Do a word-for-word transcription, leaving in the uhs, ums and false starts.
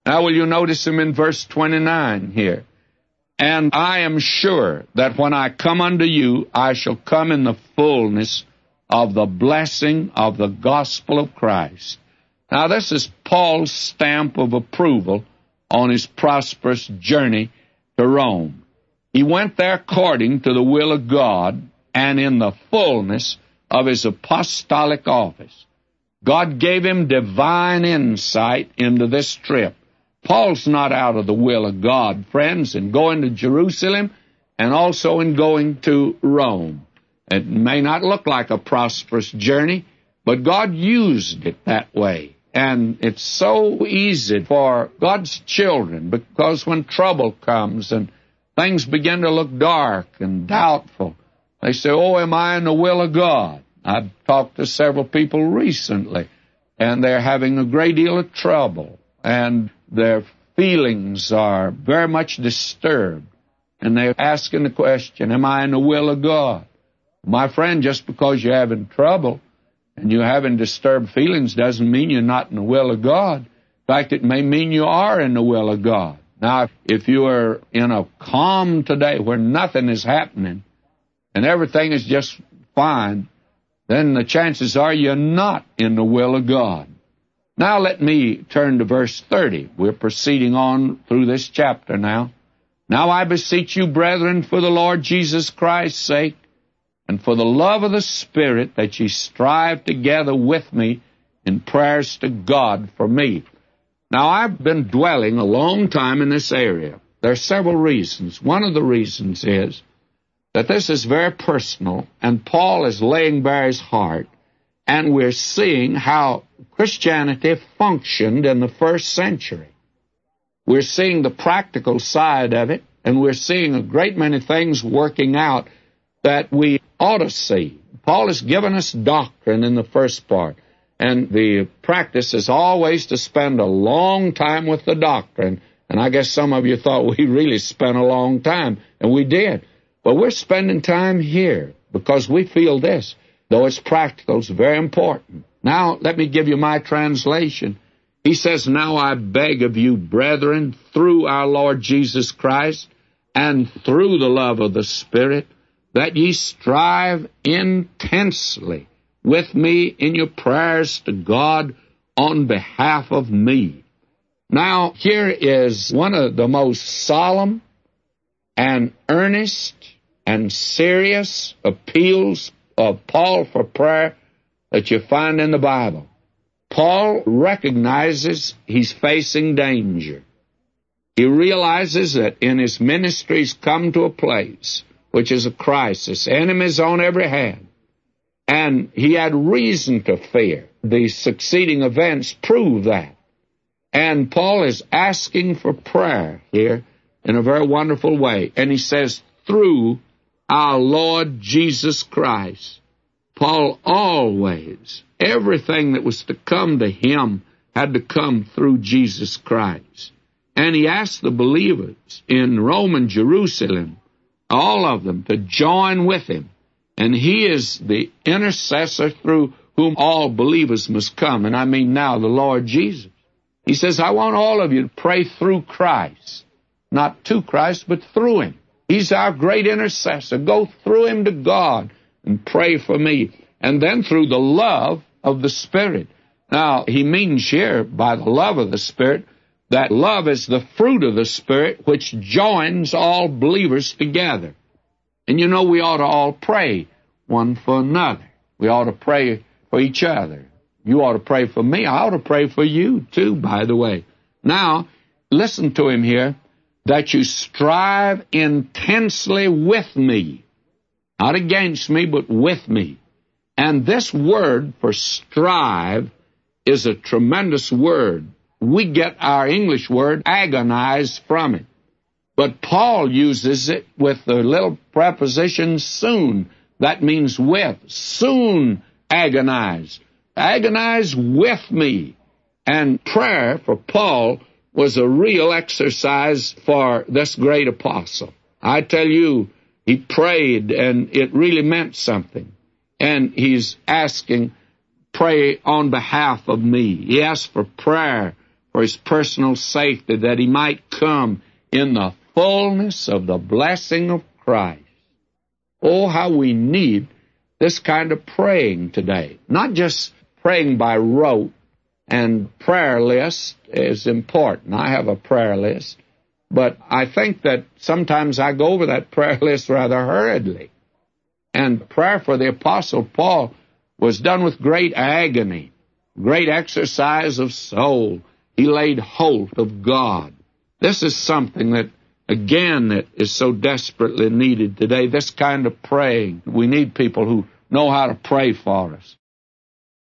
Now, will you notice him in verse twenty-nine here? And I am sure that when I come unto you, I shall come in the fullness of the blessing of the gospel of Christ. Now, this is Paul's stamp of approval on his prosperous journey to Rome. He went there according to the will of God and in the fullness of his apostolic office. God gave him divine insight into this trip. Paul's not out of the will of God, friends, in going to Jerusalem and also in going to Rome. It may not look like a prosperous journey, but God used it that way. And it's so easy for God's children, because when trouble comes and things begin to look dark and doubtful, they say, oh, am I in the will of God? I've talked to several people recently, and they're having a great deal of trouble, and their feelings are very much disturbed, and they're asking the question, am I in the will of God? My friend, just because you're having trouble and you're having disturbed feelings doesn't mean you're not in the will of God. In fact, it may mean you are in the will of God. Now, if you are in a calm today where nothing is happening and everything is just fine, then the chances are you're not in the will of God. Now let me turn to verse thirty. We're proceeding on through this chapter now. Now I beseech you, brethren, for the Lord Jesus Christ's sake, and for the love of the Spirit, that ye strive together with me in prayers to God for me. Now, I've been dwelling a long time in this area. There are several reasons. One of the reasons is that this is very personal, and Paul is laying bare his heart, and we're seeing how Christianity functioned in the first century. We're seeing the practical side of it, and we're seeing a great many things working out that we ought to see. Paul has given us doctrine in the first part, and the practice is always to spend a long time with the doctrine. And I guess some of you thought we really spent a long time, and we did. But we're spending time here because we feel this, though it's practical, it's very important. Now, let me give you my translation. He says, now I beg of you, brethren, through our Lord Jesus Christ and through the love of the Spirit, that ye strive intensely with me in your prayers to God on behalf of me. Now, here is one of the most solemn and earnest and serious appeals of Paul for prayer that you find in the Bible. Paul recognizes he's facing danger. He realizes that in his ministry he's come to a place which is a crisis, enemies on every hand, and he had reason to fear. The succeeding events prove that. And Paul is asking for prayer here in a very wonderful way. And he says, through our Lord Jesus Christ. Paul always, everything that was to come to him had to come through Jesus Christ. And he asked the believers in Rome and Jerusalem, all of them, to join with him. And he is the intercessor through whom all believers must come. And I mean now the Lord Jesus. He says, I want all of you to pray through Christ. Not to Christ, but through him. He's our great intercessor. Go through him to God and pray for me. And then through the love of the Spirit. Now, he means here, by the love of the Spirit, that love is the fruit of the Spirit which joins all believers together. And you know, we ought to all pray one for another. We ought to pray for each other. You ought to pray for me. I ought to pray for you, too, by the way. Now, listen to him here. That you strive intensely with me. Not against me, but with me. And this word for strive is a tremendous word. We get our English word agonize from it. But Paul uses it with the little preposition soon. That means with. Soon agonize. Agonize with me. And prayer for Paul was a real exercise for this great apostle. I tell you, he prayed, and it really meant something. And he's asking, pray on behalf of me. He asked for prayer for his personal safety, that he might come in the fullness of the blessing of Christ. Oh, how we need this kind of praying today. Not just praying by rote, and prayer list is important. I have a prayer list, but I think that sometimes I go over that prayer list rather hurriedly. And prayer for the Apostle Paul was done with great agony, great exercise of soul. He laid hold of God. This is something that, again, that is so desperately needed today, this kind of praying. We need people who know how to pray for us.